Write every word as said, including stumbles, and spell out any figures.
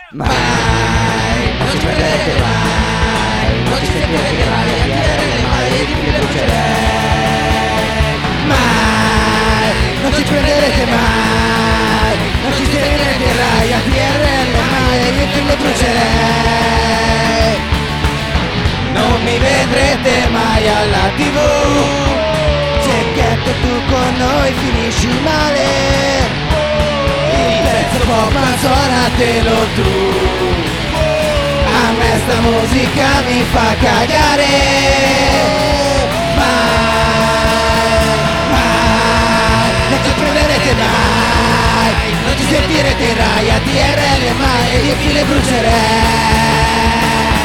Mai, non ci prenderete mai, non ci sentirete mai a tirare mai e vi brucerei. Mai, non ci prenderete mai, non ci sentirete mai a tirare mai e vi brucerei. Non mi vedrete mai alla tivù, Cecchetto tu con noi finisci male. Il pezzo pop ma suonatelo tu. A me sta musica mi fa cagare. Mai, mai, non ci prenderete mai, non ci sentirete mai a T R L mai e io chi le brucerei.